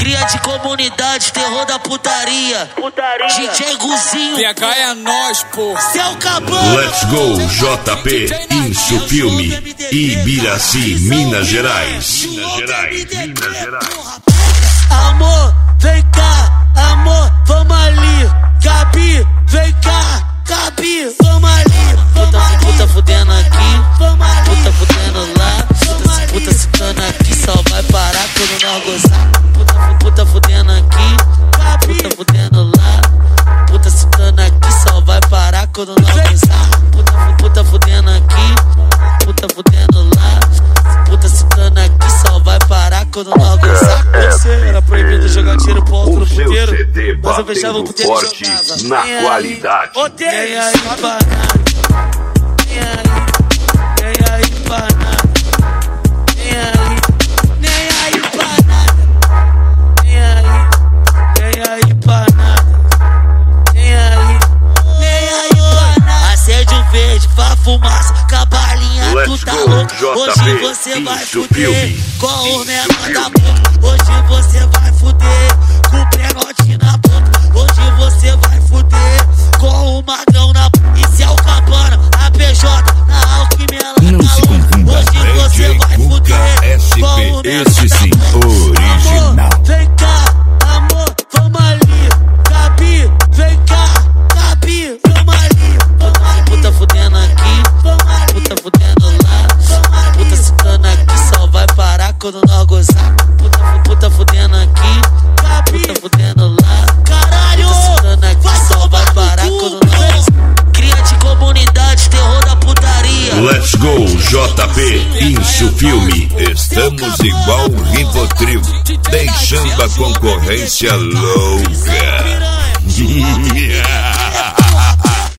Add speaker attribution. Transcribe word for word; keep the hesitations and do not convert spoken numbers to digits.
Speaker 1: Cria de comunidade, terror da putaria. Putaria. D J Guzinho.
Speaker 2: P H é nós, pô.
Speaker 1: Céu Cabana.
Speaker 3: Let's go, J P, Incio Filme, Ibiraci, Minas Gerais. Minas Gerais, Minas Gerais.
Speaker 1: Amor, vem cá, amor, vamos ali. Gabi, vem cá, Gabi, vamos ali. Puta, puta fudendo aqui, puta fudendo lá. Puta, puta citando aqui, só vai parar quando nós gozar. Puta, puta fudendo aqui, puta fudendo lá. Puta citando aqui, só vai parar quando nós gozar. Puta, puta fudendo aqui, puta fudendo lá. Puta citando aqui, só vai parar quando nós gozar. Você era proibido jogar tiro pro alto no puteiro, mas eu fechava o puteiro
Speaker 3: forte
Speaker 1: e jogava.
Speaker 3: na qualidade.
Speaker 1: Nem aí pra nada, nem aí, nem aí pra nada, nem aí, nem aí pra nada, nem aí, nem aí pra nada, nem aí, nem aí pra nada. Acende o verde pra fumaça, com a balinha tu tá louco. Hoje você vai fuder com o menor da boca. Hoje você vai fuder com o prenote na boca. Hoje você vai fuder com o magrão na boca. E se é o Cabana, a P J, na Alquimela tá louco. Hoje você vai fuder com o
Speaker 3: Esse sim, original.
Speaker 1: Amor, vem cá, amor, vamos ali. Gabi, vem cá, Gabi, vamos ali. Puta, puta fudendo aqui, puta fudendo lá. Puta citando aqui, só vai parar quando nós gozar. Puta, puta fudendo aqui, puta fudendo lá. Caralho, puta citando aqui, só vai parar quando nós gozar. Cria de comunidade, terror da putaria.
Speaker 3: Let's go, J P, Incio Filme.
Speaker 4: Estamos igual o Rivotril, deixando a concorrência louca.